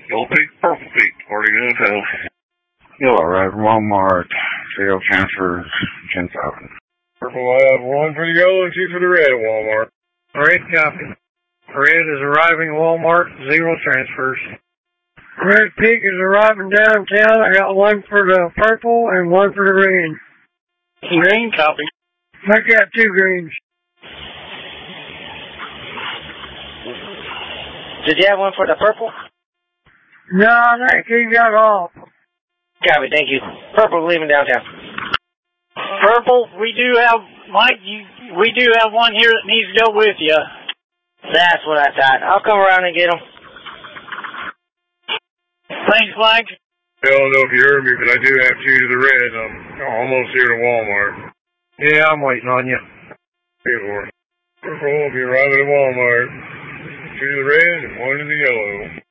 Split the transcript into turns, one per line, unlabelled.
Yellow Peak, Purple Peak, already in town.
Yellow, red, Walmart, sale transfers, 10,000.
Purple, I have 1 for the yellow and 2 for the red at Walmart.
Red copy. Red is arriving at Walmart, 0 transfers.
Red Peak is arriving downtown. I got 1 for the purple and 1 for the green.
Green copy.
I got 2 greens.
Did you have 1 for the purple?
No, that he got off.
Copy, thank you. Purple leaving downtown.
Purple, we do have, Mike, we do have 1 here that needs to go with you.
That's what I thought. I'll come around and get them.
Thanks, Mike.
I don't know if you heard me, but I do have 2 to the red. I'm almost here to Walmart.
Yeah, I'm waiting on you.
Hey, Lord. Purple will be arriving at Walmart. 2 to the red and 1 to the yellow.